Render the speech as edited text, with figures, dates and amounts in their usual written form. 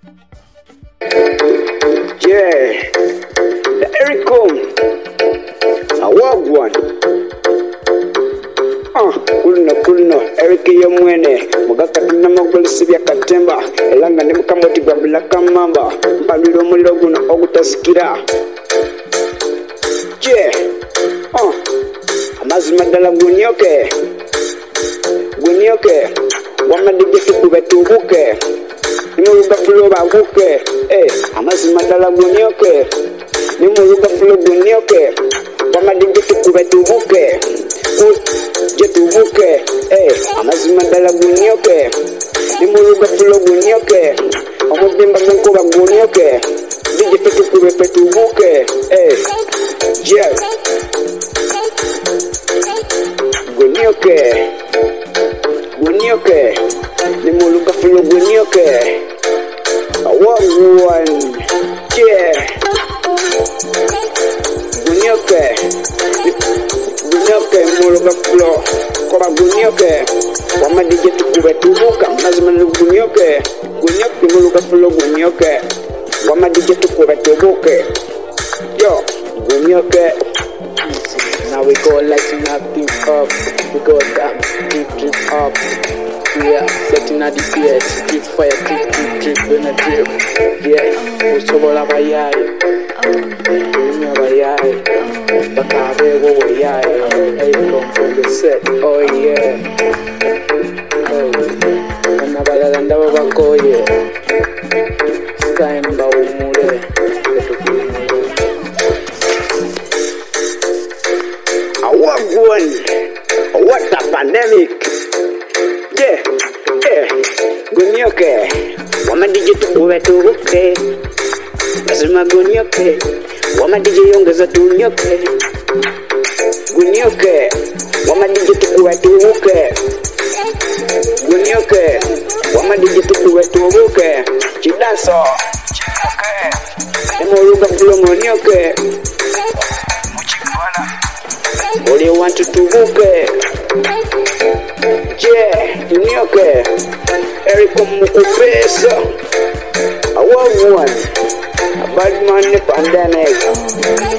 Yeah, the Ericom, a wag one. Kulno, Eric Yamwene, Mugakatuna Mogolsibia Katemba, Elanga Nemukamoti Babila Kamamba, Pablo Muloguna Ogutaskira. Yeah, Amazmadala Gunyoke, Wamadiki Kubetubuke, Nimuruka Fuloba Buke, Amazmadala Gunyoke, Nimuruka Fulo Gunyoke, Wamadiki Kubetubuke. Jetubuke, Amazmadala Gunyoke, Nimuruga Fulo Gunyoke, Omudimba Gankoba Gunyoke, Petubuke, Jeff Gunyoke, Nimuruga Fulo Gunyoke, one, yeah, Gunyoke, Muruga Fulo, Koba Gunyoke, Wamadije Tukubetubuka, Mazman Gunyoke, Muruga Fulo Gunyoke, Wamadije Tukubetubuke, yo, Gunyoke. Now we go lighting up things up, we go down, drip up, we are setting at the PS, drip fire, drip, gonna drip, yeah, we so all our yai, Bakabe, oh yeah, hey, from the set, oh yeah, Anabala Bako, yeah, Stein Baumure, what a pandemic, yeah, Gunyoke, Wamadije Tukubetubuke, Azuma Gunyoke, Wamadije Yongeza Tunyoke, Gunyoke, Wamadije Tukubetubuke, Gunyoke, Wamadije Tukubetubuke, Chidaso, Nimuruga Fulo Gunyoke, Only want to buke, yeah, Gunyoke, Ericom Mukupesa, a one, a bad man pandemic.